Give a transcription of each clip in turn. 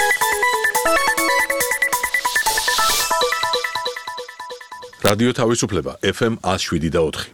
რადიო თავისუფლება FM 107.4.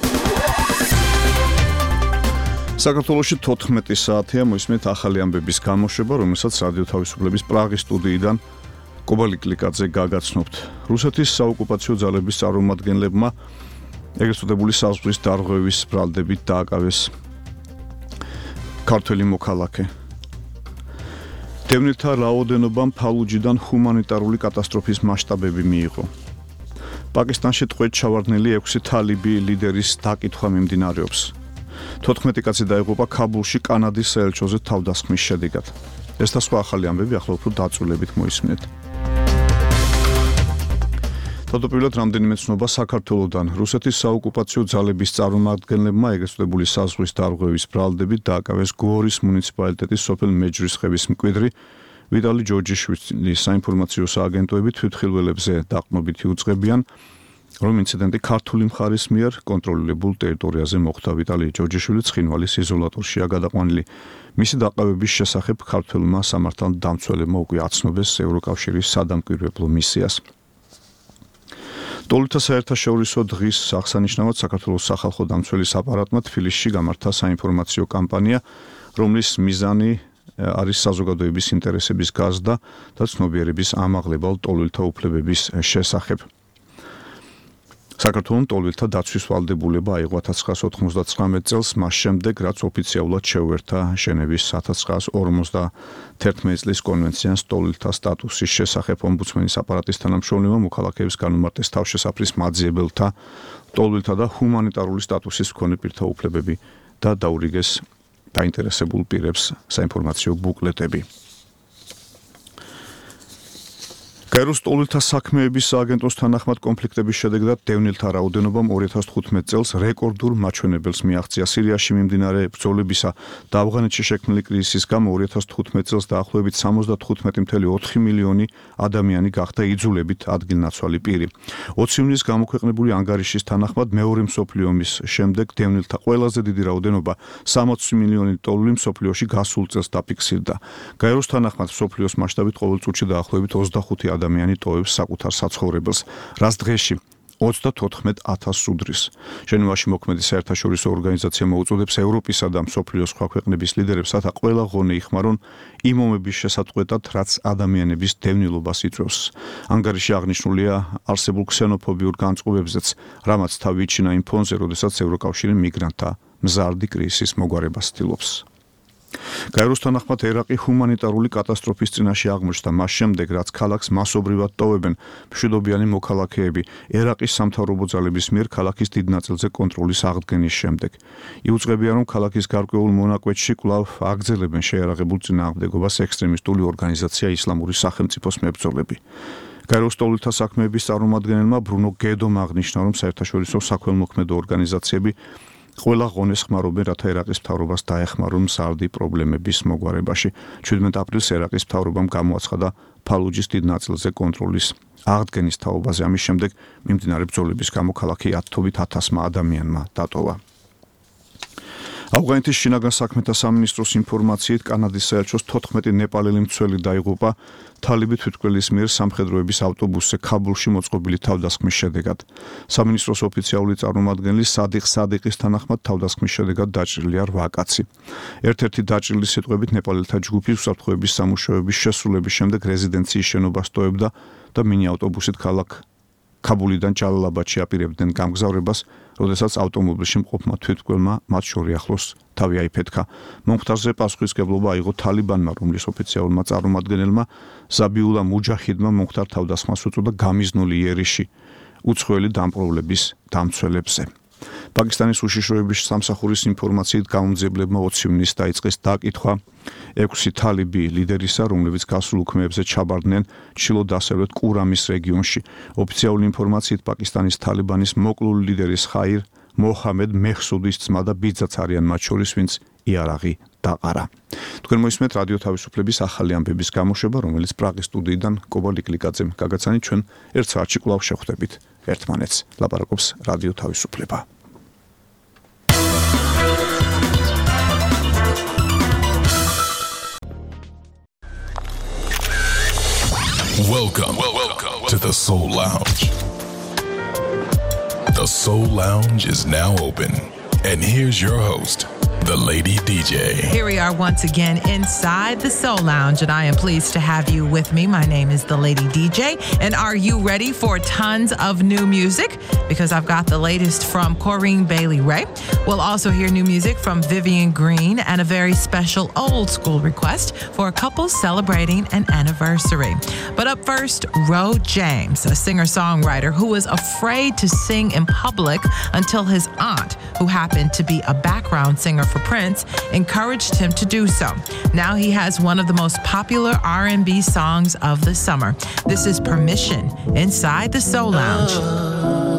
საქართველოში 14 საათია მოისმენთ ახალი ამბების გამოშვება, რომელსაც რადიო თავისუფლების პრაღის სტუდიიდან კობალი კლიკაძე გაგაცნობთ. რუსეთის საოკუპაციო ძალების წარმომადგენლებმა ეგრეთ წოდებული საზღვრის დარღვევის ბრალდებით დააკავეს ქართველი მოქალაქე. დევნილთა რაოდენობამ ფალუჯიდან ჰუმანიტარული კატასტროფის მასშტაბები მიიღო. პაკისტანში ტყვედ ჩავარდნილი 6 თალიბი ლიდერის დაკითხვა მიმდინარეობს. 14 კაცი დაიღუპა ქაბულში კანადის საელჩოზე თავდასხმის შედეგად. ეს და სხვა ახალი ამბები ახლა უფრო დაწვრილებით მოისმენთ. თავდაპირველად რამდენიმე ცნობა საქართველოდან. რუსეთის საოკუპაციო ძალების წარმომადგენლებმა ეგრეთ წოდებული საზღვრის დარღვევის ბრალდებით დააკავეს გორის მუნიციპალიტეტის სოფელ მეჯრისხევის მკვიდრი ვიტალი ჯორჯიშვილის საინფორმაციო სააგენტოები თვითმხილველებზე დაყრდნობით იუწყებიან, რომ ინციდენტი ქართული მხარის მიერ კონტროლირებულ ტერიტორიაზე მოხდა. ვიტალი ჯორჯიშვილი ცხინვალის იზოლატორშია გადაყვანილი. მისი დაყავების შესახებ ქართველმა სამართალდამცველებმა უკვე აცნობეს ევროკავშირის სადამკვირვებლო მისიას. ტოლთა საერთაშორისო დღის აღსანიშნავად საქართველოს სახალხო დამცველის აპარატმა თბილისში გამართა საინფორმაციო კამპანია, რომლის მიზანი არის საზოგადოების ინტერესების გაზრდა და ცნობიერების ამაღლება ტოლთა უფლებების შესახებ. საქართველოს ტოლთა დაცვის ვალდებულება აიღო 1999 წელს, მას შემდეგ, რაც ოფიციალურად შეუერთა ჟენევის 1951 წლის კონვენციას ტოლთა სტატუსის შესახებ. ომბუდსმენის აპარატის თანამშრომლებმა მოქალაქეებს განუმარტეს თავშესაფრის მაძიებელთა, ტოლთა და ჰუმანიტარული სტატუსის მქონე პირთა უფლებები და დაურიგეს დაინტერესებულ პირებს საინფორმაციო ბუკლეტები. გაეროს ტოლთა საქმეების სააგენტოს თანახმად კონფლიქტების შედეგად დევნილთა რაოდენობამ 2015 წელს რეკორდულ მაჩვენებელს მიაღწია. სირიაში მიმდინარე ბრძოლებისა და ავღანეთში შექმნილი კრიზისის გამო 2015 წელს დაახლოებით 75.4 მილიონი ადამიანი გახდა იძულებით ადგილნაცვალი პირი. 20 ივნისს გამოქვეყნებული ანგარიშის თანახმად მეორე მსოფლიო ომის შემდეგ დევნილთა ყველაზე დიდი რაოდენობა 60 მილიონი ტოლი მსოფლიოში გასულ წელს დაფიქსირდა. გაეროს თანახმად მსოფლიოს მასშტაბით ყოველ წუთში დაახლოებით 25 ადამიანი ტოვებს საკუთარ საცხოვრებელს, რაც დღეში 34,000 უდრის. ჟენევაში მოქმედი საერთაშორისო ორგანიზაცია მოუწოდებს ევროპისა და მსოფლიოს სხვა ქვეყნების ლიდერებს, რათა ყველა ღონე იხმარონ იმ ომების შესატყვეტად, რაც ადამიანების დევნილობას იწვევს. ანგარიში აღნიშნულია არსებულ ქსენოფობიურ განწყობებზეც, რამაც თავი იჩინა იმ ფონზე, როდესაც ევროკავშირი მიგრანტთა მზარდი კრიზისის მოგვარებას ცდილობს. გაეროს თანახმად ერაყი ჰუმანიტარული კატასტროფის წინაშე აღმოჩნდა მას შემდეგ, რაც ქალაქს მასობრივად ტოვებენ მშვიდობიანი მოქალაქეები ერაყის სამთავრობო ძალების მიერ ქალაქის დიდ ნაწილზე კონტროლის აღდგენის შემდეგ. იუწყებია, რომ ქალაქის გარკვეულ მონაკვეთში კვლავ აგრძელებენ შეიარაღებულ წინააღმდეგობას ექსტრემისტული ორგანიზაცია ისლამური სახელმწიფოს მებრძოლები. გაეროს ტოლთა საქმეების წარმომადგენელმა ბრუნო გედომ აღნიშნა, რომ საერთაშორისო საქველმოქმედო ორგანიზაციები ყველა ღონეს ხმარობენ, რათა ერაყის მთავრობას დაეხმარონ მზარდი პრობლემების მოგვარებაში. 17 აპრილს ერაყის მთავრობამ გამოაცხადა ფალუჯის დიდ ნაწილზე კონტროლის აღდგენის თაობაზე. ამის შემდეგ მიმდინარე ბრძოლების გამო ქალაქი ათობით 1000 ადამიანმა დატოვა. ავღანეთის შინაგან საქმეთა სამინისტროს ინფორმაციით კანადის საელჩოს 14 ნეპალელი მცველი დაიღუპა თალიბი თვითმკვლელის მიერ სამხედროების ავტობუსზე ქაბულში მოწყობილი თავდასხმის შედეგად. სამინისტროს ოფიციალური წარმომადგენელი სადიხ სადიყის თანახმად თავდასხმის შედეგად დაჭრილია 8 კაცი. ერთ-ერთი დაჭრილი სიტყვებით ნეპალელთა ჯგუფი უსაფრთხოების სამუშაოების შესრულების შემდეგ რეზიდენციის შენობას ტოვებდა და მინი ავტობუსით ქალაქ ქაბულიდან ჯალალაბადში აპირებდნენ გამგზავრებას, როდესაც ავტომობილში მყოფმა თვითმკვლელმა მათ შორის ახლოს თავი აიფეთქა. მომხდარზე პასუხისმგებლობა აიღო თალიბანმა, რომლის ოფიციალურმა წარმომადგენელმა ზაბიულა მუჯაჰიდმა მომხდარ თავდასხმას უწოდა გამიზნული იერიში უცხოელი დამპყრობლების დამცველებზე. პაკისტანის უშიშროების სამსახურის ინფორმაციით გამომძიებლებმა 20 ივნისს დაიწყეს დაკითხვა 6 თალიბი ლიდერისა, რომლებიც გასულ უქმეებზე ჩაბარდნენ ჩრდილო-დასავლეთ კურამის რეგიონში. ოფიციალური ინფორმაციით პაკისტანის თალიბანის მოკლული ლიდერის ხაირ მოჰამედ მეჰსუდის ძმა და ბიძაც არიან მათ შორის, ვინც იარაღი დაყარა. თქვენ მოისმენთ რადიო თავისუფლების ახალი ამბების გამოშვება, რომელიც პრაღის სტუდიიდან კობალი კლიკაძემ გაგაცანით. ჩვენ ერთ საათში კვლავ შევხვდებით ერთმანეთს. ლაპარაკობს რადიო თავისუფლება. Welcome to the Soul Lounge. The Soul Lounge is now open. And here's your host, the Lady DJ. Here we are once again inside the Soul Lounge, and I am pleased to have you with me. My name is the Lady DJ, and are you ready for tons of new music? Because I've got the latest from Corinne Bailey Rae. We'll also hear new music from Vivian Green and a very special old school request for a couple celebrating an anniversary. But up first, Ro James, a singer-songwriter who was afraid to sing in public until his aunt, who happened to be a background singer for Prince, encouraged him to do so. Now he has one of the most popular R&B songs of the summer. This is Permission inside the Soul Lounge.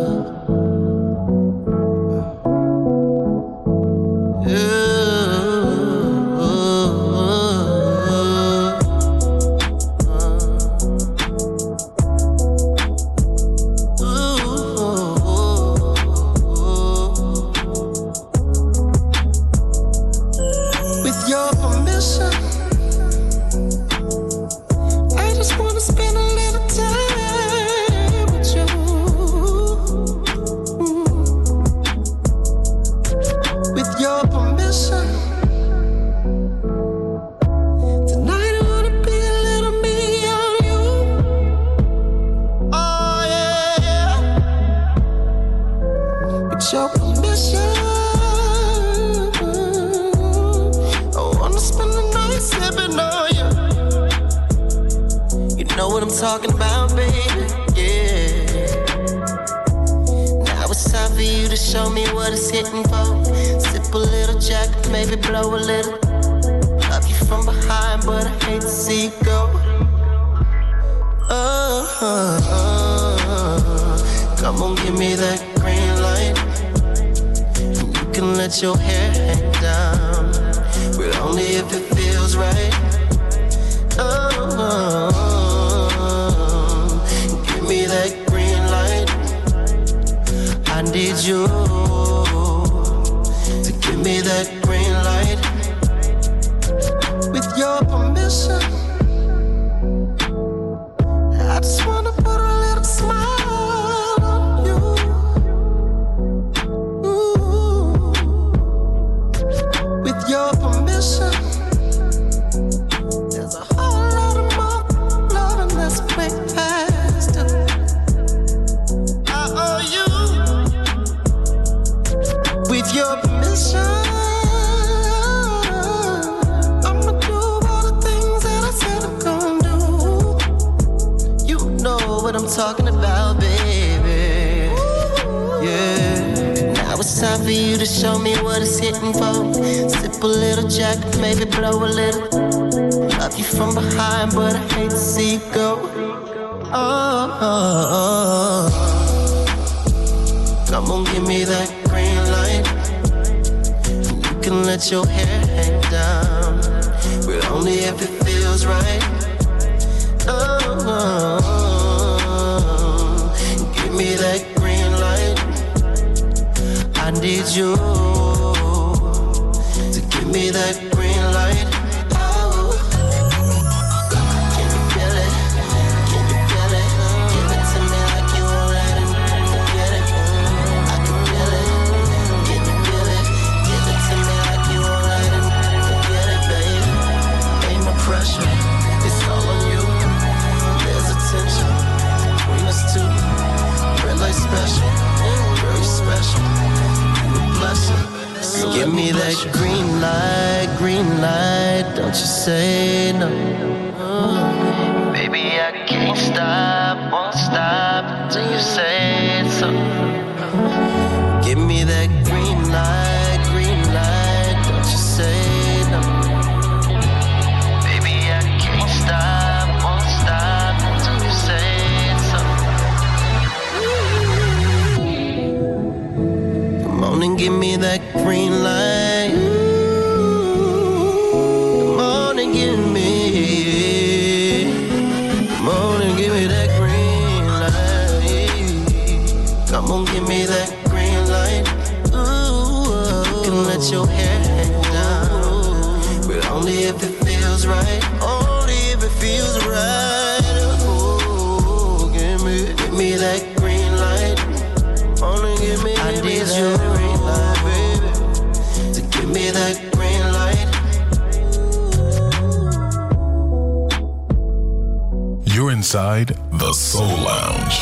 Your hair hang down, but only if it feels right. Give me that green light. I need you to give me that green light. With your permission, I just wanna put a little smile on you. Your permission, there's a whole lot of more loving that's way past it. I owe you. With your permission, I'ma do all the things that I said I'm gonna do. You know what I'm talking about, baby. Yeah. Now it's time for you to show me what it's hitting for. Sip a little Jack, maybe blow a little. Love you from behind, but I hate to see you go. Come on, give me that green light. You can let your hair hang down, but only if it feels right. Give me that green light. I need you to give me that green light. Oh, can you feel it? Can you feel it? Give it to me like you won't let it. Forget it. I can feel it. Can you feel it? Give it to me like you won't let it. Forget it, baby. Ain't no pressure. It's all on you. There's a tension between us two. Really special. Very special. So give me that green light, don't you say no. Baby, I can't stop, won't stop until you say so. Give me that green light, don't you say no. Baby, I can't stop, won't stop until you say so. Come on and give me that green light. Come on and give me. Come on and give me that green light. Come on, give me that green light. Ooh, you can let your hair hang down, but only if it feels right. Only if it feels right. inside the Soul Lounge.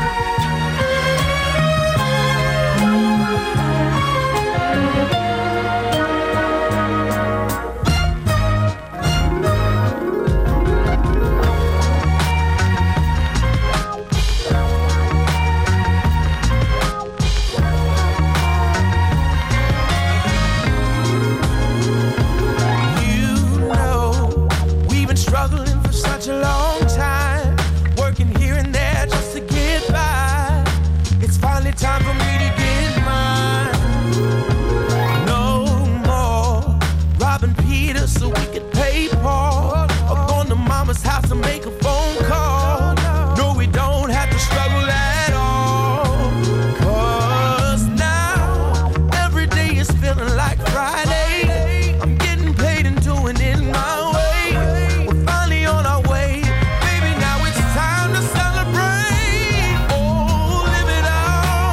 Time for me to get mine. No more robbing Peter so we could pay Paul. Or going to mama's house to make a phone call. No, we don't have to struggle at all. 'Cause now every day is feeling like Friday. I'm getting paid and doing it my way. We're finally on our way. Baby, now it's time to celebrate. Oh, live it up.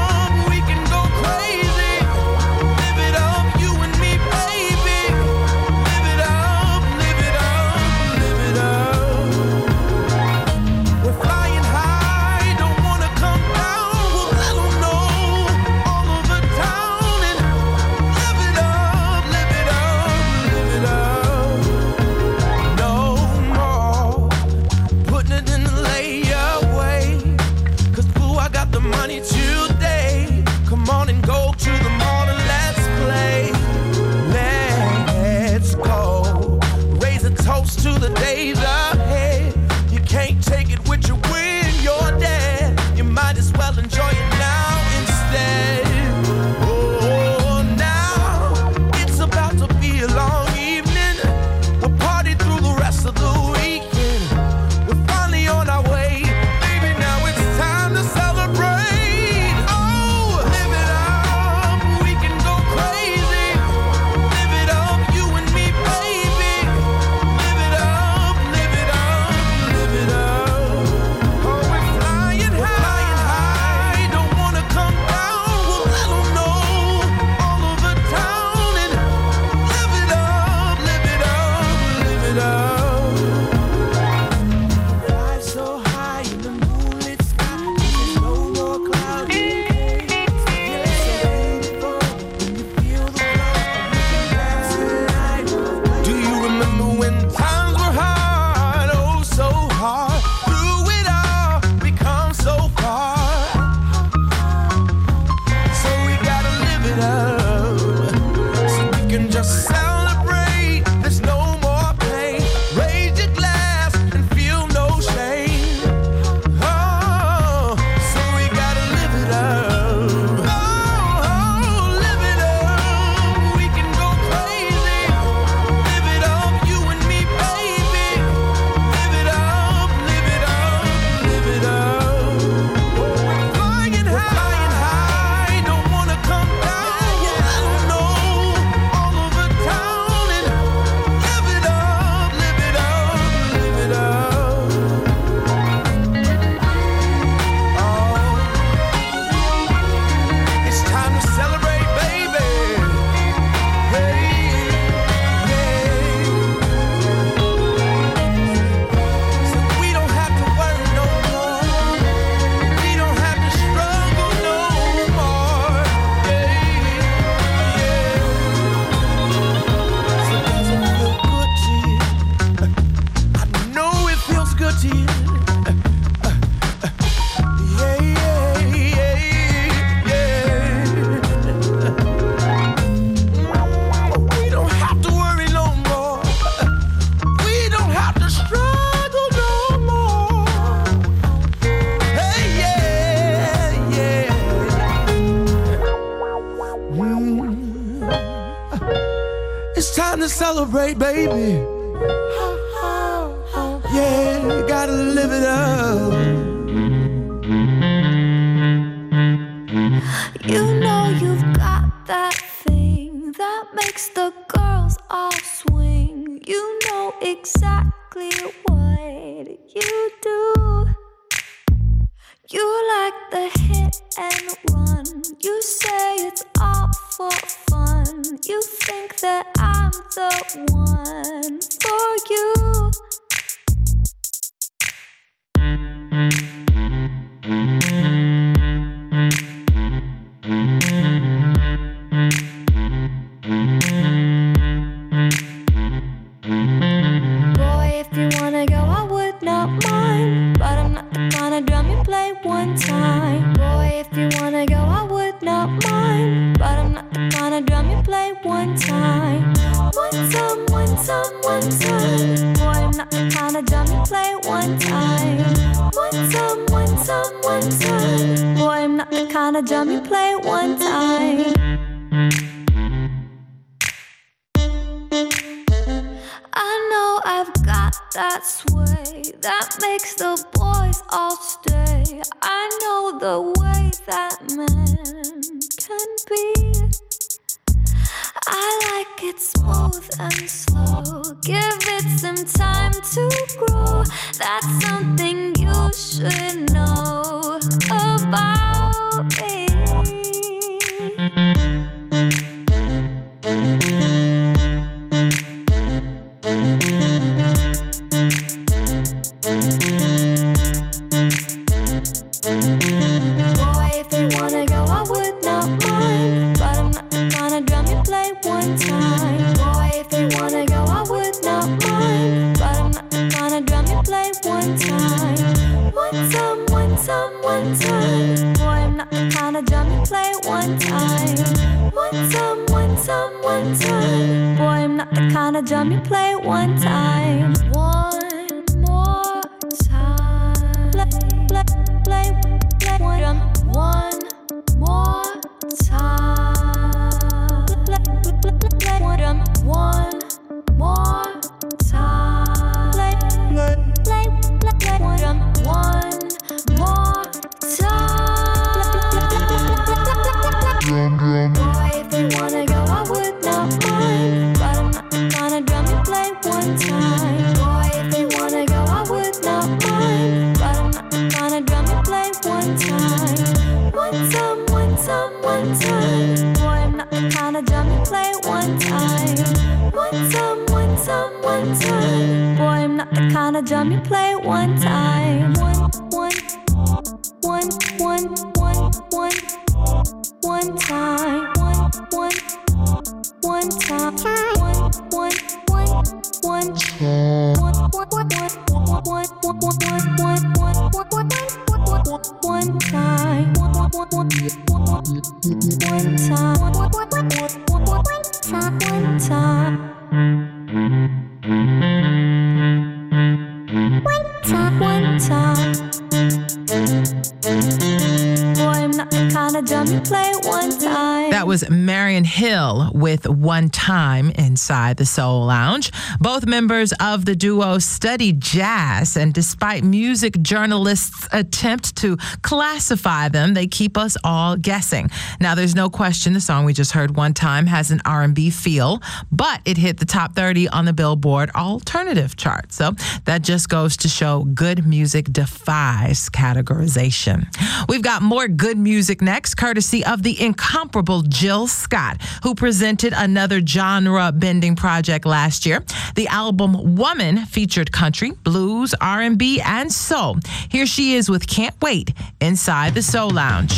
To the days ahead, you can't take it with you when you're dead. You might as well enjoy it now instead. Oh, now it's about to be a long evening. We'll party through the rest of the weekend. We're finally on our way, baby. Now it's time to celebrate. Oh, live it up, we can go crazy. Live it up, you and me, baby. Celebrate, baby. Yeah, you gotta live it up. You know you've got that thing that makes the girls all swing. You know exactly what you do. You like the hit and run. You say it's all for fun. You think that I'm the one for you. play one time. One time, one time, one time. Boy, I'm not the kind of dummy, play one time. I know I've got that sway that makes the boys all stay. I know the way that man can be. I like it smooth and slow. Give it some time to grow. That's something you should know about me. Boy, if you wanna go, I would not mind. But I'm not the kind of drum you play one time. Boy, if you wanna go, I would not mind. But I'm not the kind of drum you play one time. One time, one time, one time. Boy, I'm not the kind of drum you play one time. One time, one time, one time. Boy, I'm not the kind of drum you play one time. One more time. Play one drum. One more time. Play one drum. One more time. Play one drum. One more time. Boy, if you wanna go, I would not mind. But I'm not the kind of drum you play one time. Boy, if you wanna go, I would not mind. But I'm not the kind of drum you play one time. One time, one time, one time. Boy, I'm not the kind of drum you play one time. One time, one time, one time. Boy, I'm not the kind of drum you play one time. One time. One time. That was Marion Hill with One Time inside the Soul Lounge. Both members of the duo study jazz, and despite music journalists' attempt to classify them, they keep us all guessing. Now, there's no question the song we just heard, One Time, has an R&B feel, but it hit the top 30 on the Billboard Alternative chart. So that just goes to show good music defies categorization. We've got more good music next, courtesy of the incomparable Jill Scott, who presented another genre-bending project last year. The album Woman featured country, blues, R&B, and soul. Here she is with Can't Wait inside the Soul Lounge.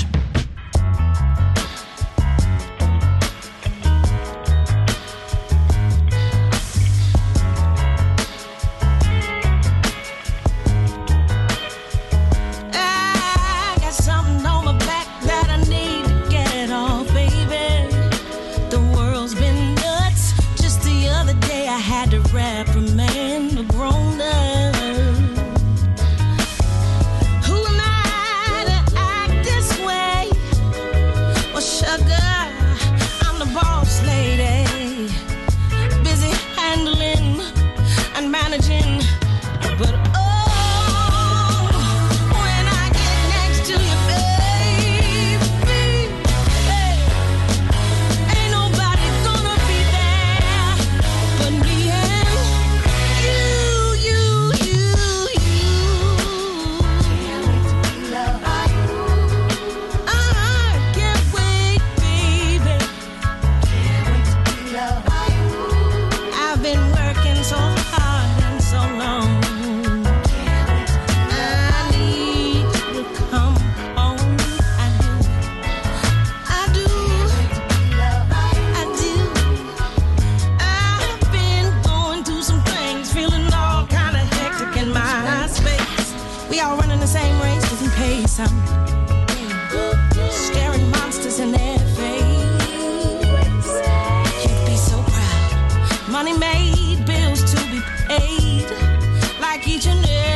Staring monsters in their face. You'd be so proud. Money made, bills to be paid. Like each and every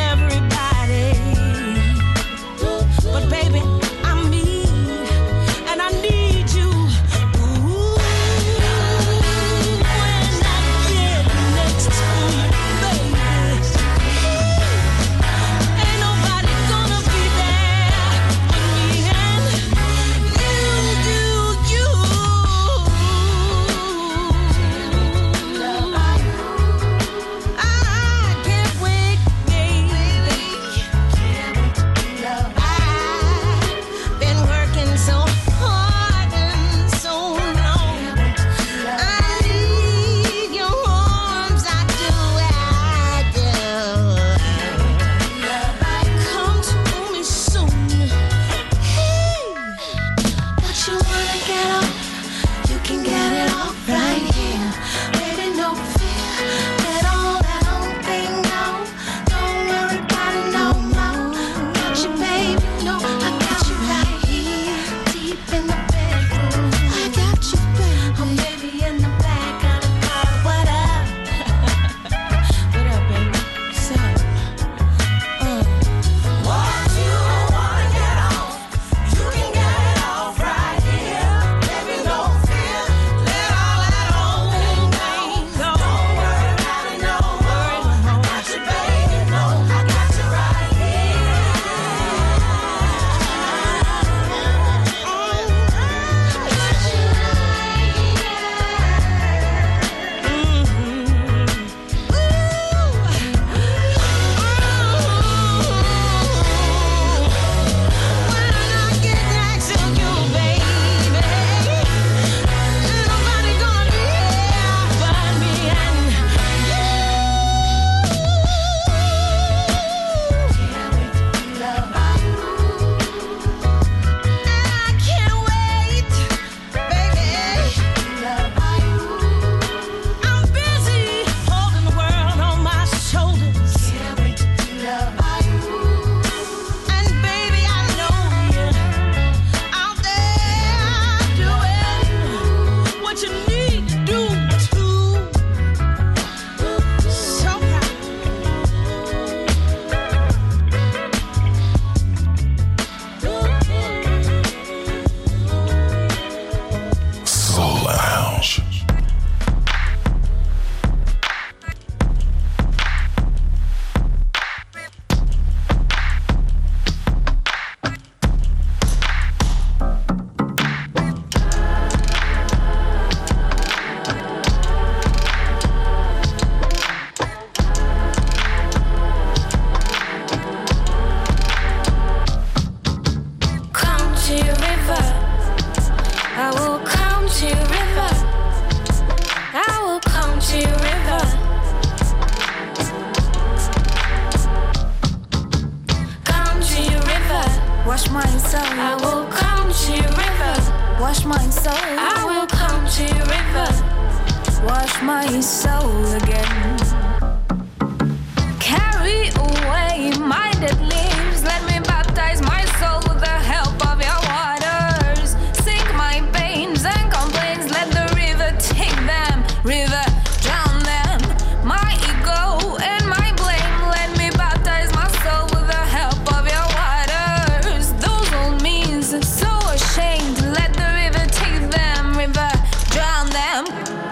wash my soul. I will come to your river, wash my soul. I will come to your river, wash my soul again. Carry away my dead leaves, let me baptize my soul with the help of your waters. Sink my pains and complaints, let the river take them, river drown them. My ego and my blame, let me baptize my soul with the help of your waters. Those old means, so ashamed, let the river take them, river drown them.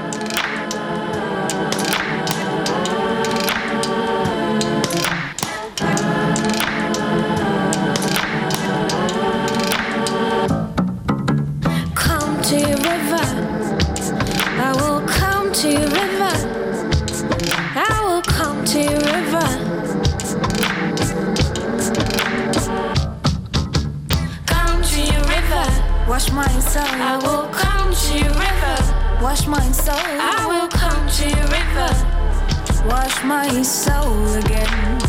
Come to your river, I will come to your river, I will come to your river. Come to your river, wash my soul. I will come to your river, wash my soul. I will come to your river, wash my soul again.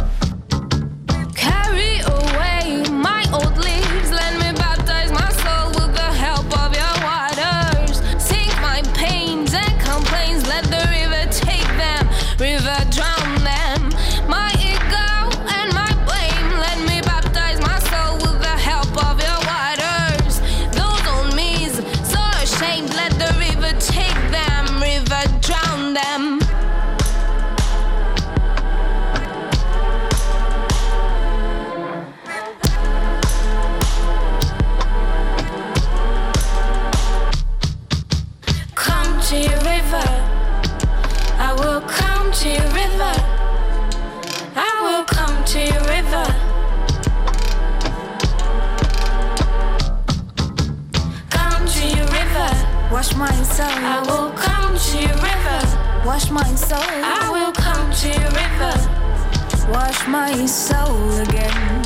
Carry away my old leaves, let me baptize my soul with the help of your waters. Sink my pains and complaints, let the river take them, river drown them. My ego and my blame, let me baptize my soul with the help of your waters. Those old me's, so ashamed, let the river take them, river drown them. Come to your river, I will come to your river, I will come to your river. Come to your river, wash my soul. I will come to your river, wash my soul. I will come to your river, wash my soul again.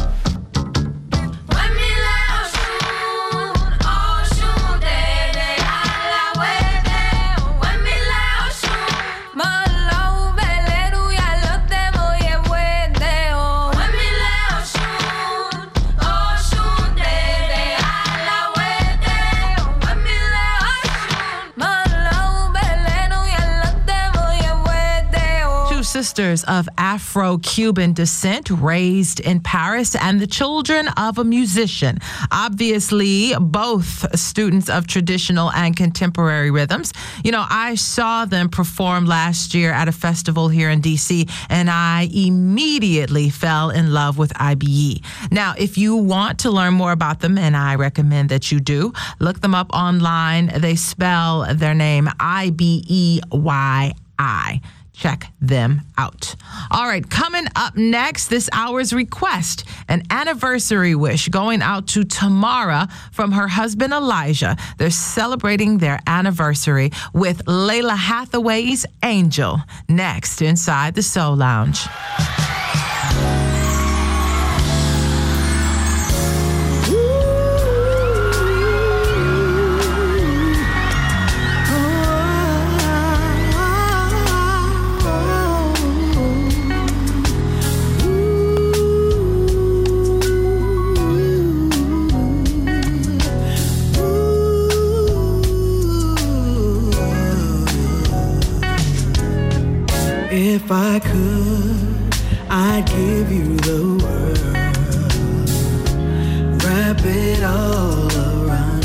Sisters of Afro-Cuban descent raised in Paris and the children of a musician. Obviously, both students of traditional and contemporary rhythms. You know, I saw them perform last year at a festival here in D.C., and I immediately fell in love with IBE. Now, if you want to learn more about them, and I recommend that you do, look them up online. They spell their name IBEYI. Check them out. All right, coming up next, this hour's request, an anniversary wish going out to Tamara from her husband Elijah. They're celebrating their anniversary with Layla Hathaway's Angel. Next, inside the Soul Lounge. If I could, I'd give you the world, wrap it all around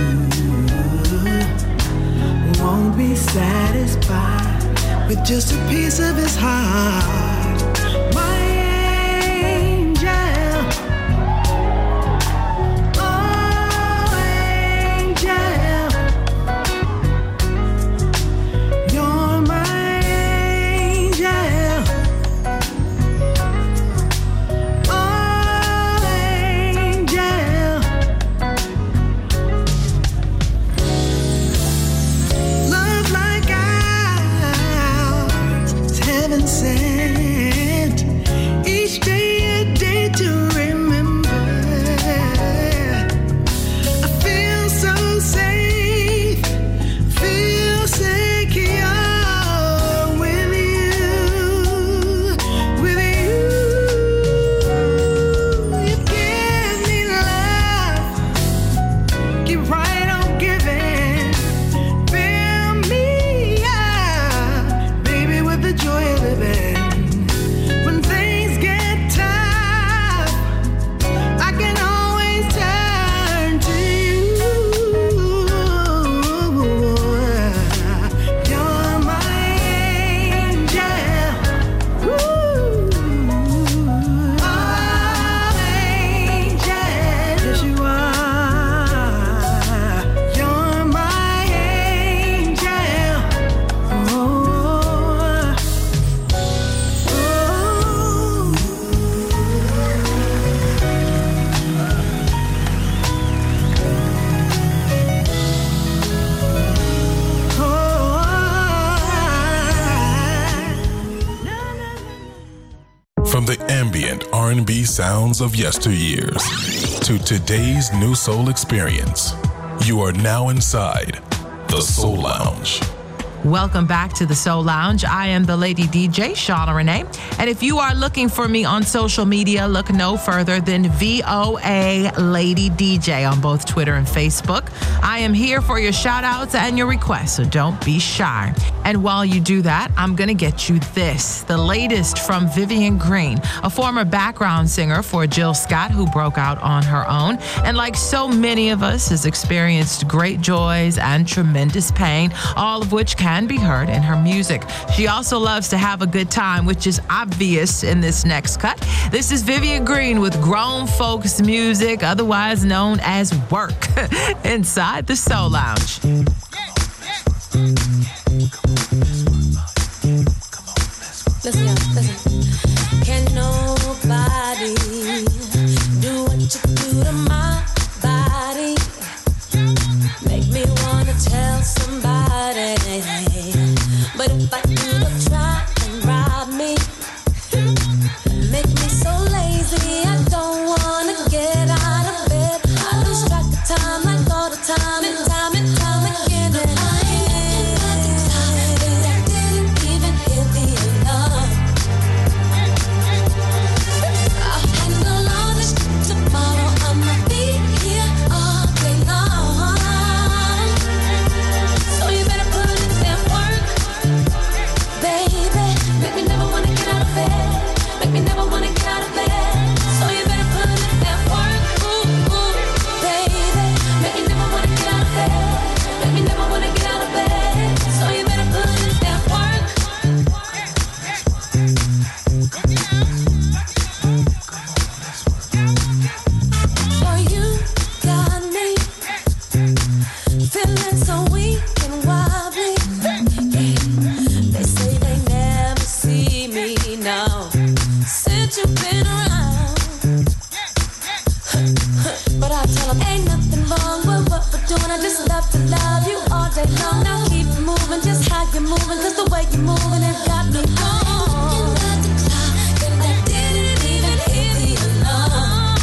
you. Won't be satisfied with just a piece of his heart. My angel, oh angel, you're my sent. From the ambient R&B sounds of yesteryears to today's new soul experience, you are now inside the Soul Lounge. Welcome back to the Soul Lounge. I am the Lady DJ, Shauna Renee. And if you are looking for me on social media, look no further than VOA Lady DJ on both Twitter and Facebook. I am here for your shout outs and your requests, so don't be shy. And while you do that, I'm going to get you this, the latest from Vivian Green, a former background singer for Jill Scott who broke out on her own. And like so many of us, has experienced great joys and tremendous pain, all of which can be heard in her music. She also loves to have a good time, which is obvious in this next cut. This is Vivian Green with Grown Folks Music, otherwise known as Work, inside the Soul Lounge. Listen, y'all, listen. Can nobody do what you do to my body? Make me wanna tell somebody. But if I do, they'll try and rob me. Make me so lazy, I don't wanna get out of bed. I lose track of time like all the time and time again. And I didn't even hear the alarm. I'll handle all this tomorrow. I'ma be here all day long. So you better put in that work, baby. Make me never wanna get out of bed. Make me never wanna get out of bed. So you better put in that work, baby. Make me never wanna get out of bed. Make me never wanna get out of bed. So you better put in that work. Boy, you got me feeling so weak and wobbly. They say they never see me now since you've been around. But I tell them ain't nothing wrong with what we're doing. I just love to love you all day long. Now keep moving just how you're moving, cause the way you're moving it got me on. And I didn't even hear the alarm.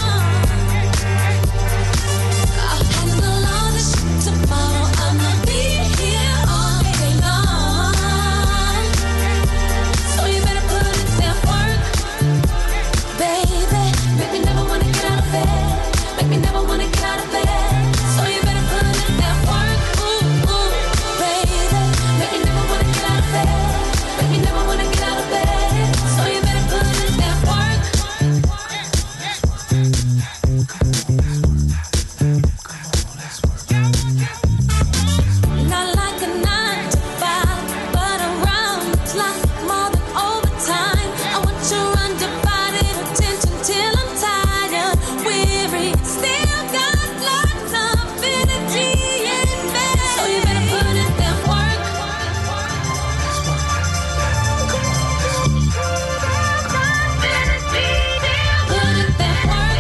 I'll handle all this shit tomorrow. I'ma be here all day long. So you better put in that work, baby. Make me never wanna get out of bed. Make me never wanna get out of bed. So you better put in that work, baby. Make me never wanna get out of bed. Make me never wanna get out of bed. So you better put in that work. Not like a 9 to 5, but around the clock, more than overtime. I want your undivided attention till I'm tired, weary, still got lots of energy in me. So you better put in that work. Put in that work.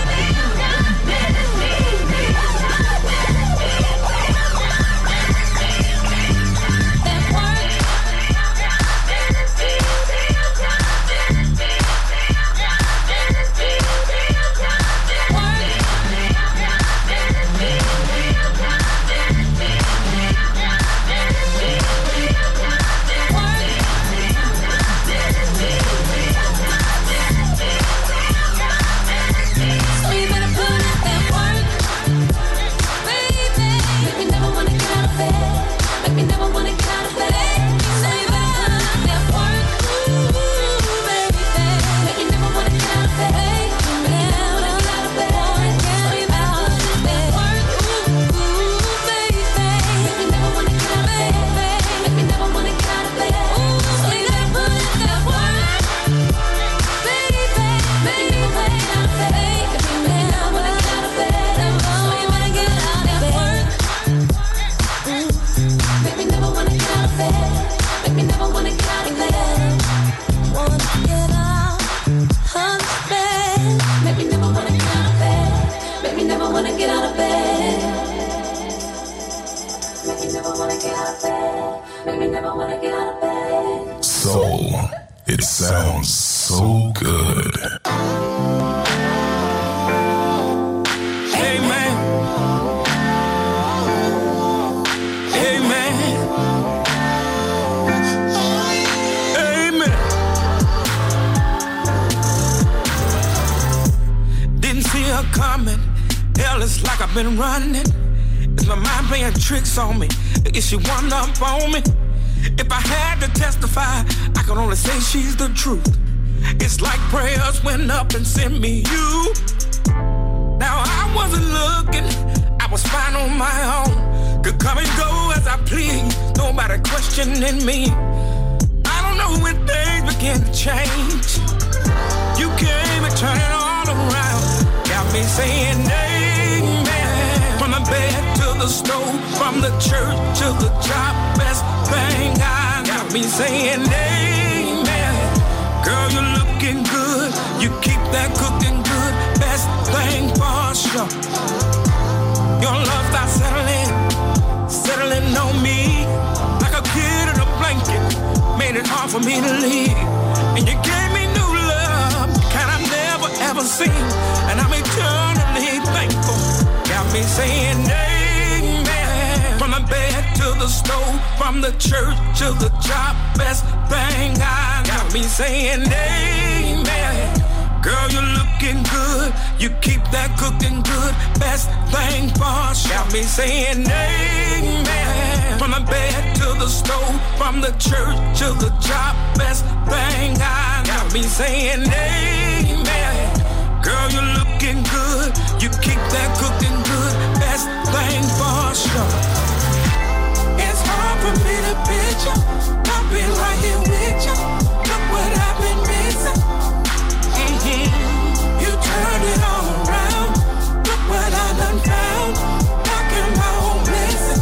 So you better put in that work, baby. Make me never wanna get out of bed. Make me never wanna get out of bed. So you better put in that work, baby. Make me never wanna get out of bed. Make me never wanna get out of bed. So you better put in that work, baby. Make me never wanna get out of bed. Make me never wanna get out of bed. So you better put in that work, baby. Make me never wanna get out of bed. Make me never wanna get out of bed. So you better get out of bed. Make me never wanna get out of bed. Make me never wanna get out of bed. Wanna get out of bed. Make me never wanna get out of bed. Make me never wanna get out of bed. Make me never wanna get out of bed. Make me never wanna get out of bed. Soul. It sounds so good. Amen. Amen. Amen. Didn't see her coming. Hell, it's like I've been running. Is my mind playing tricks on me? Is she one up on me? If I had to testify, I could only say she's the truth. It's like prayers went up and sent me you. Now I wasn't looking, I was fine on my own. Could come and go as I please, nobody questioning me. I don't know when things began to change. You came and turned it all around. Got me saying amen. From the bed to the stove, from the church to the job, best thing I got me saying amen. Girl, you're looking good, you keep that cooking good, best thing for sure. Your love starts settling on me, like a kid in a blanket, made it hard for me to leave. And you gave me new love, kind I've never ever seen, and I'm eternally thankful. Got me saying amen. From the bed to the stove, from the church to the job, best thing I got me saying amen. Girl, you're looking good, you keep that cooking good, best thing for sure. Got me saying amen. From the bed to the stove, from the church to the job, best thing I got me saying amen. Girl, you're looking good, you keep that cooking good, best thing for sure. It's hard for me to picture, I've been right here with you. Look what I've been missing. You turned it all around. Look what I done found. Knocking my own blessing.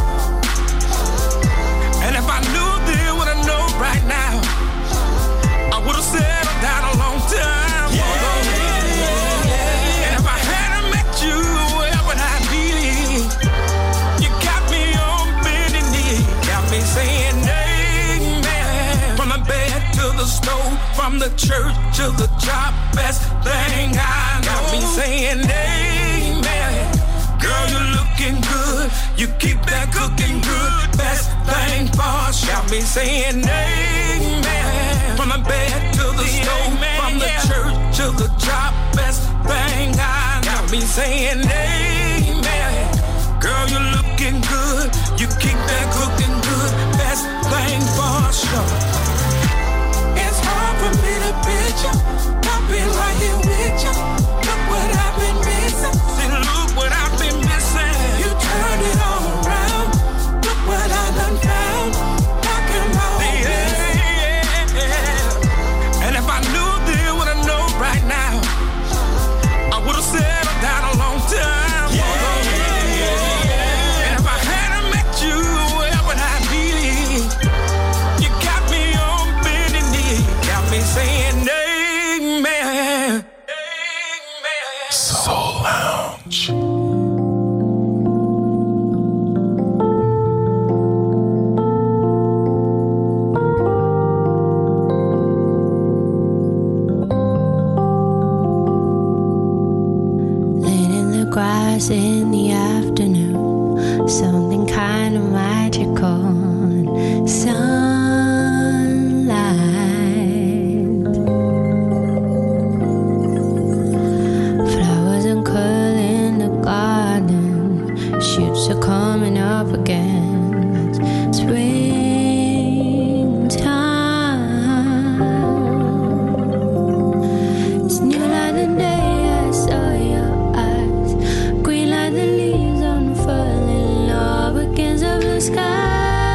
And if I knew then what I know right now, I would have settled down a long time ago. And if I hadn't met you, where would I be? You got me on bending knee. Got me saying amen. From the bed to the stove, from the church to the job, best thing I got me saying amen. Girl, you're looking good, you keep that cooking good, best thing for sure. Got me saying amen. From the bed to the stove, from the church to the job, best thing I got me saying amen. Girl, you're looking good, you keep that cooking good, best thing for sure. It's hard for me to picture, I've been right here with you. Look what I've been missing. See, look what I've been missing. You turned it all around. Look what I done found. Knocking my own blessing. And if I knew then what I know right now, I would have settled down a long time ago. And if I hadn't met you, where would I be? You got me on bending knee. Got me saying amen. Soul Lounge. Laying in the grass in the afternoon, something kind of magical. Sunlight, flowers uncurling the garden, shoots are coming up again. It's springtime. It's new like the day I saw your eyes, green like the leaves unfurling, love against the blue sky.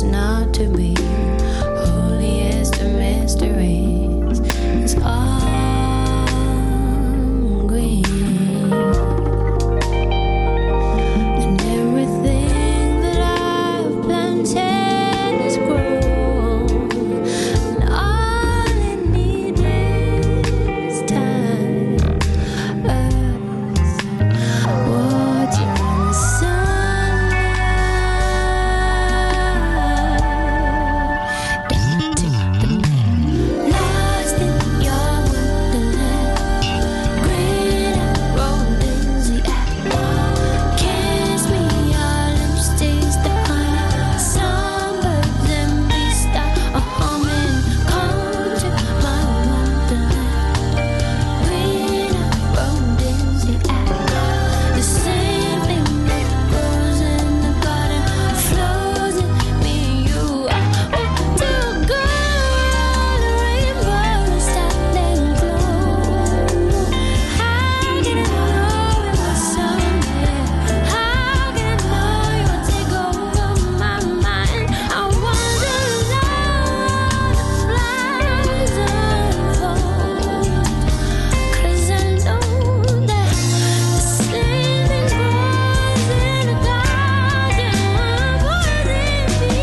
what's not to be. Holiest of mysteries is all green. And everything that I've planted is grown. And all it needs is time. Earth, water, and the sunlight. Lost in your wonderland, green and roses, yeah. Kiss me all and just taste the honey. Some birds and beasts are humming. Come to my wonderland, green and roses, yeah. The same thing that grows in the garden flows in me and you. I want to go on a rainbow, stand and glow. How can I know it was someday? How can I know you would take over my mind? I wonder now the flowers unfold. 'Cause I know that the same thing grows in the garden. What is it?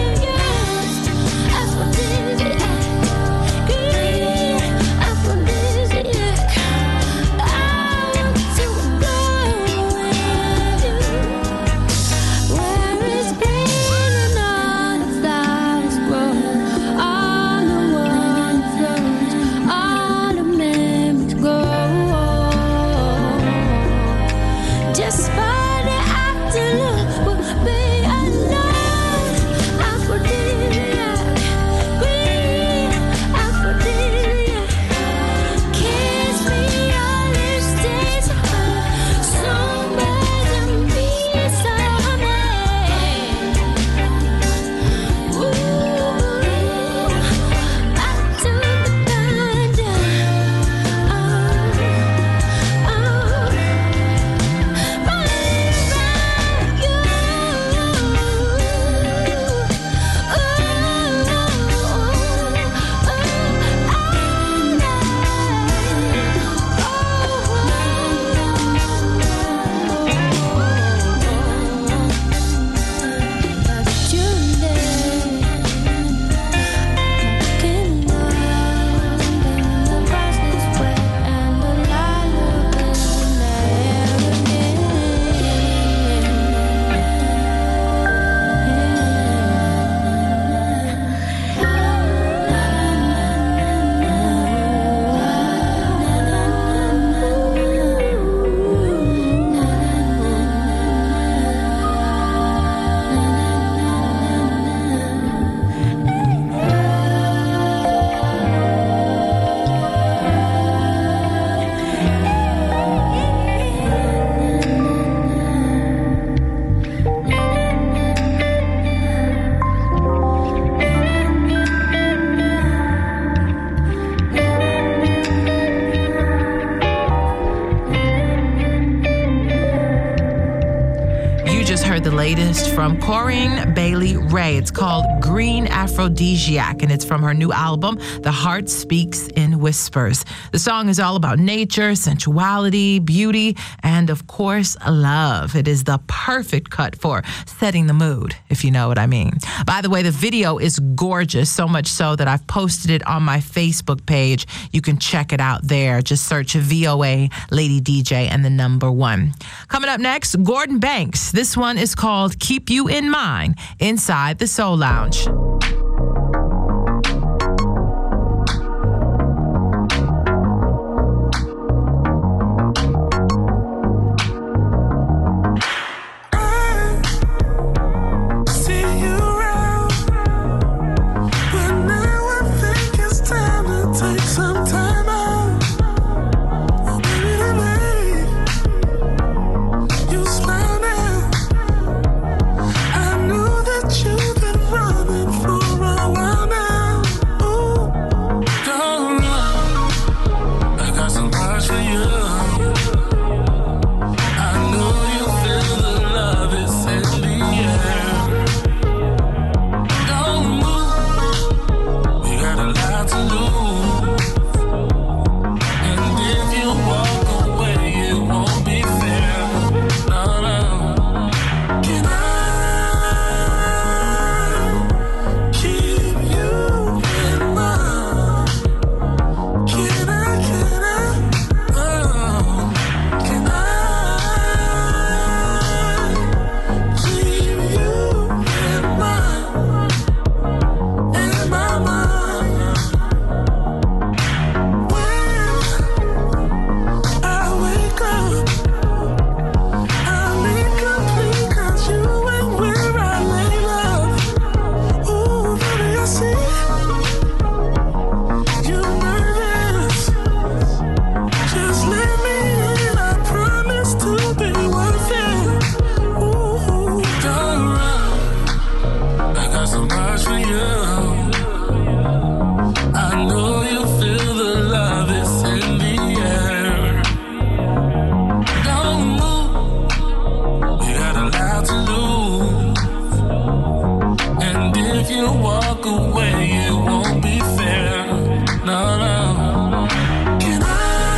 Aphrodisiac, green aphrodisiac. I want to go with you, where it's green and all the flowers grow, all the wine flows, all the memories grow. Just for the afterlife will be alone. Aphrodisiac, green aphrodisiac. Kiss me, your lips taste honey. Some birds and beasts are humming. Ooh, back to the garden. You just heard the latest from Corinne Bailey Rae. It's called Green Aphrodisiac, and it's from her new album, The Heart Speaks in Whispers. The song is all about nature, sensuality, beauty, and of course, love. It is the perfect cut for setting the mood, if you know what I mean. By the way, the video is gorgeous, so much so that I've posted it on my Facebook page. You can check it out there. Just search VOA Lady DJ and the number 1. Coming up next, Gordon Banks. This one is called Keep You in Mind inside the Soul Lounge. See you around, but now I think it's time to take some time out. Oh, baby, you smile now. I knew that you've been running for you. I know you feel the love is in the air. Don't move, you got a lot to lose. And if you walk away, it won't be fair. No, no. Can I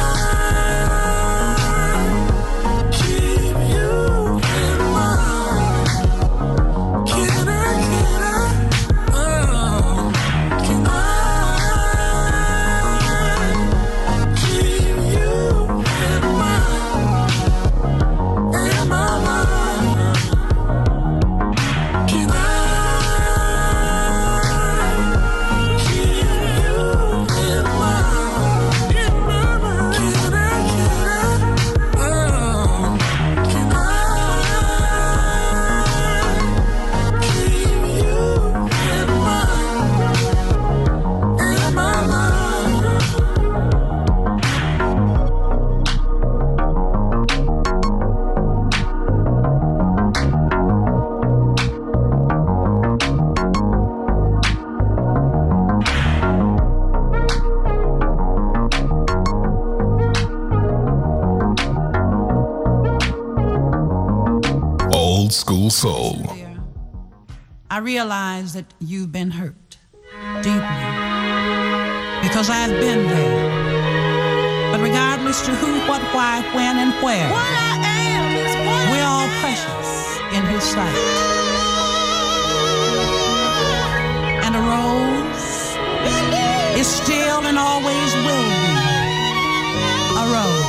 keep you in mind? Can I, oh, can I keep you in mind? In my mind. Can I keep you in mind? In my mind. Can I, oh, can I keep you in mind? In my mind. Old school soul. I realize that you've been hurt deeply because I've been there. But regardless to who, what, why, when, and where, we're all precious in His sight. And a rose is still and always will be a rose.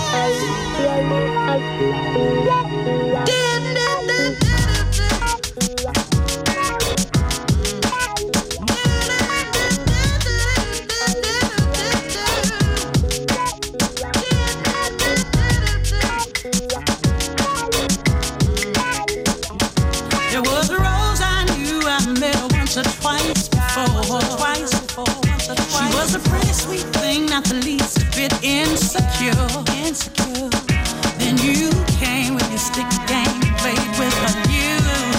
There was a rose I knew I met her once or twice before. She was a pretty sweet thing, not the least bit insecure. Then you came with your stick game, played with her you.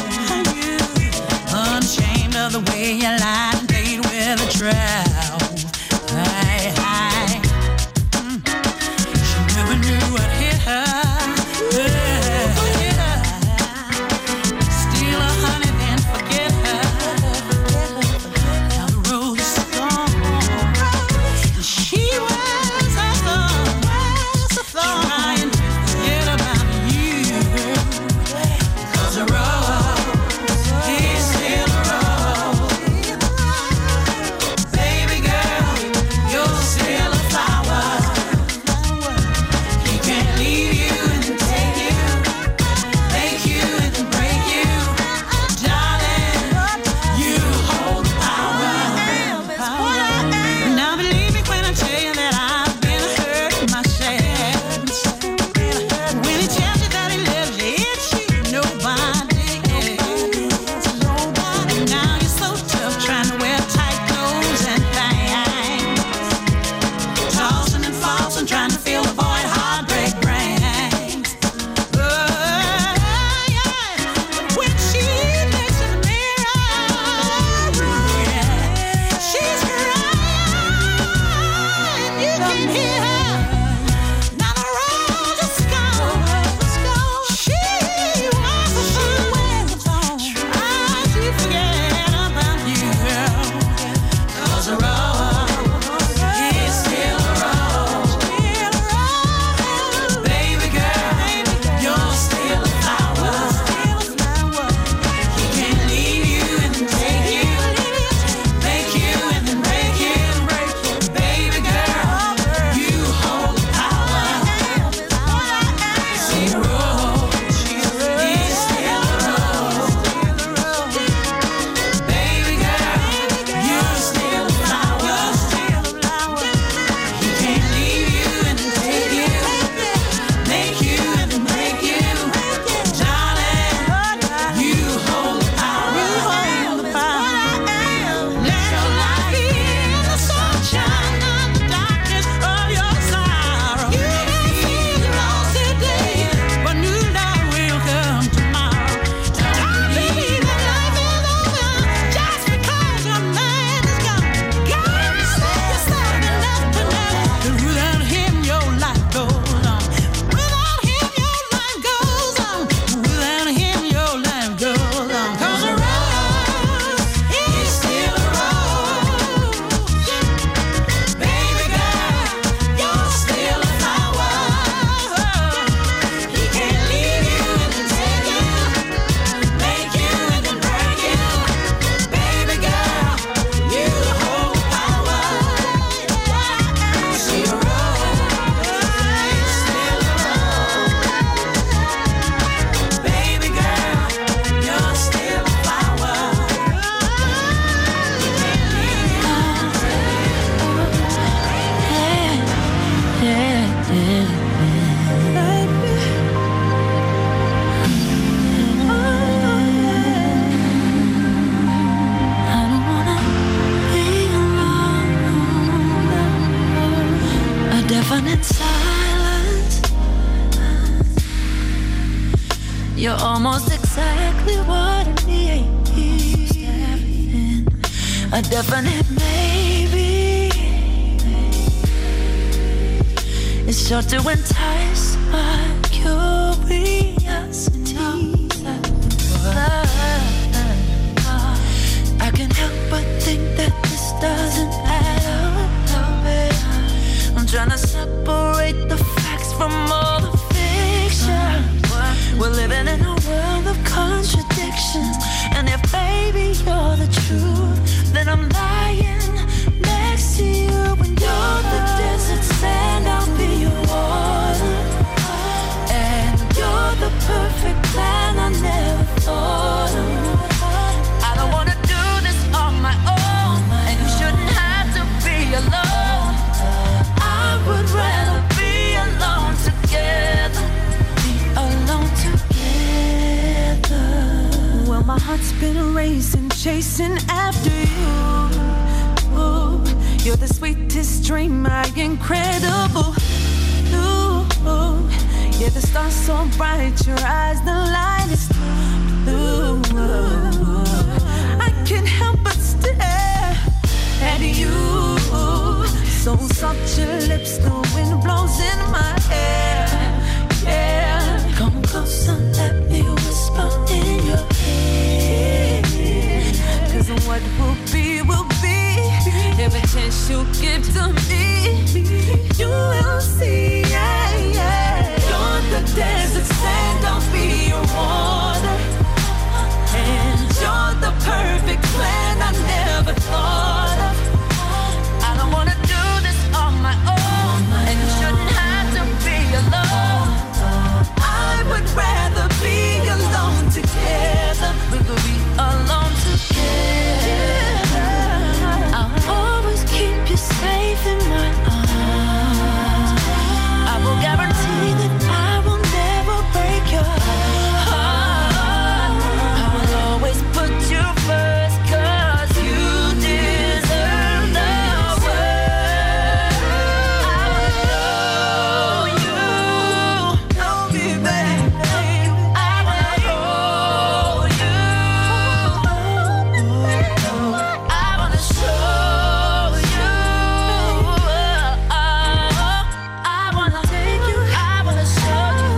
Unashamed of the way you lied and played with a trap. She never knew what hit her. Steal her honey, then forget her. Now the rose is gone. She was a thorn. Trying to forget about you. 'Cause a rose is still a rose. Baby almost exactly what I need. A definite maybe. It's sure to entice my curiosity. I can't help but think that this doesn't add up. I'm trying to separate the facts from all the fiction. We're living in a world of contradictions. And if baby you're the truth, then I'm lying next to you. When you're the desert sand, I'll be your water. And you're the perfect plan I never thought of. I don't wanna do this on my own, and you shouldn't have to be alone. I would rather be alone together. Be alone together. Well, my heart's been racing, chasing after you. Ooh, you're the sweetest dream, my incredible. Ooh, yeah, the stars so bright, your eyes the lightest. Ooh, I can't help but stare at you. So soft your lips, the wind blows in my hair. Yeah, come closer, let me whisper in your ear. 'Cause what will be, will be. Every chance you give to me, you will see. Yeah, yeah. You're the desert sand, I'll be your water. And you're the perfect plan I never thought of. I don't wanna do this on my own, and you shouldn't have to be alone. I would rather be alone together. We could be alone together. I'll always keep you safe in my arms. I will guarantee that I will never break your heart. I will always put you first, 'cause you deserve the world. I will know you. I'll be back. I will hold you. I wanna show you. I wanna take you. I wanna show you.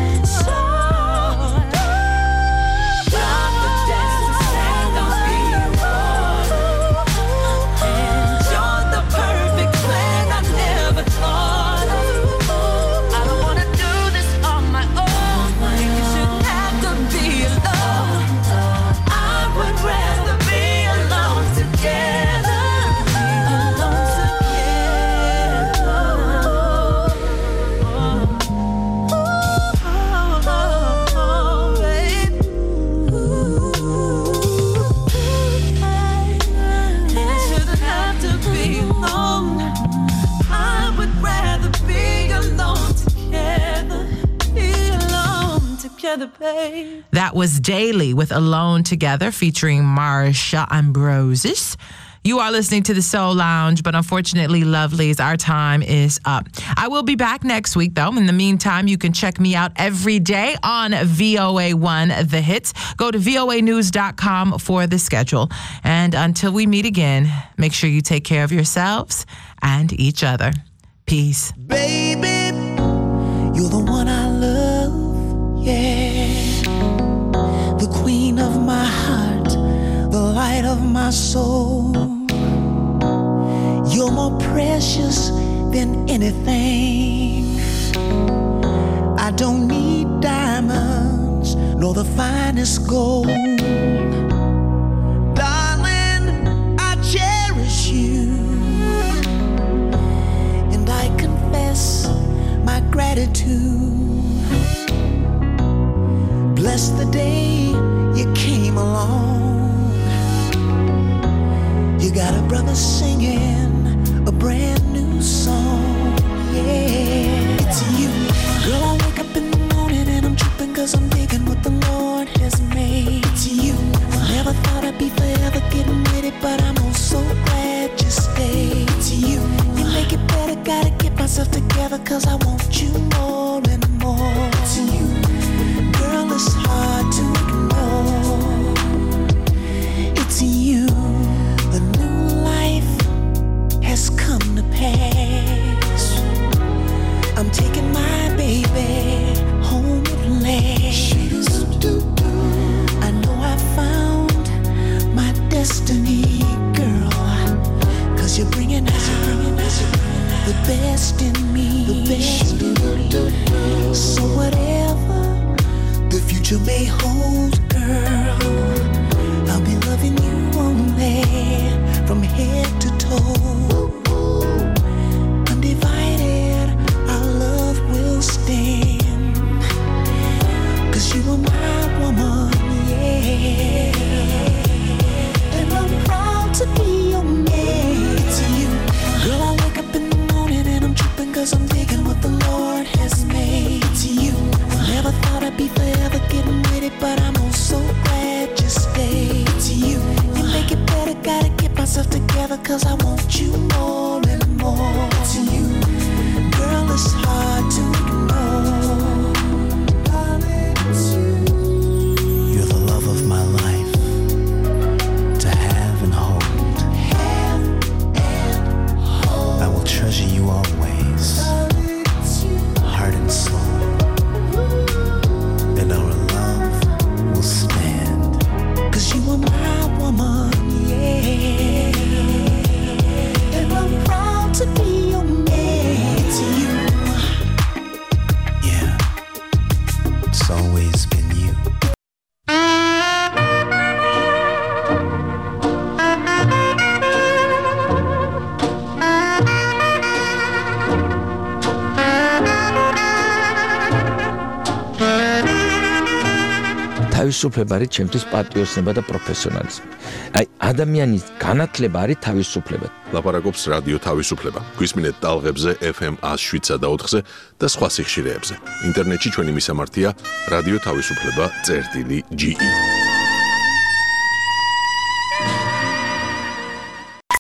Rock the desert sand, I'll be your water. And you're the perfect plan I never thought of. I don't wanna do this on my own. You shouldn't have to be alone. I would rather be alone together. Alone I shouldn't have to be alone. I would rather be alone together. Be alone together, babe. That was Daily with Alone Together featuring Marsha Ambrosius. You are listening to the Soul Lounge, but unfortunately, lovelies, our time is up. I will be back next week, though. In the meantime, you can check me out every day on VOA1 The Hits. Go to voanews.com for the schedule. And until we meet again, make sure you take care of yourselves and each other. Peace. Baby, you're the one I love, yeah. The queen of my heart, the light of my soul. You're more precious than anything. I don't need diamonds nor the finest gold. Darling, I cherish you, and I confess my gratitude. Bless the day you came along. You got a brother singing a brand new song, yeah. It's you. Girl, I wake up in the morning and I'm tripping 'cause I'm digging what the Lord has made. It's you. I never thought I'd be forever getting with it, but I'm oh so glad you stayed. It's you. You make it better, gotta get myself together 'cause I want you more and more. It's you. Girl, it's hard to bringing out the best in me. So whatever the future may hold, girl, I'll be loving you only from head to toe. Undivided, our love will stand. 'Cause you are my woman, yeah. And I'm proud to be your man. It's you. Girl, I wake up in the morning and I'm tripping 'cause I'm digging what the Lord has made. It's you. I never thought I'd be forever getting with it, but I'm oh so glad you stayed. It's you. You make it better, gotta get myself together 'cause I want you more and more. It's you. Girl, it's hard to ignore. It's you. You're the love of my life, to have and hold. I will treasure you always, heart and soul, and our love will stand. 'Cause you are my woman, yeah. And I'm proud to be your man. It's you. Yeah, it's always been you. თავისუფლება არის ჩემთვის პატრიოტიზმი და პროფესიონალიზმი. აი ადამიანის განათლება არის თავისუფლება. ლაპარაკობს რადიო თავისუფლება. გვისმინეთ ტალღებზე FM 107.4-ზე და სხვა სიხშირეებზე. ინტერნეტში ჩვენი მისამართია რადიო თავისუფლება.ge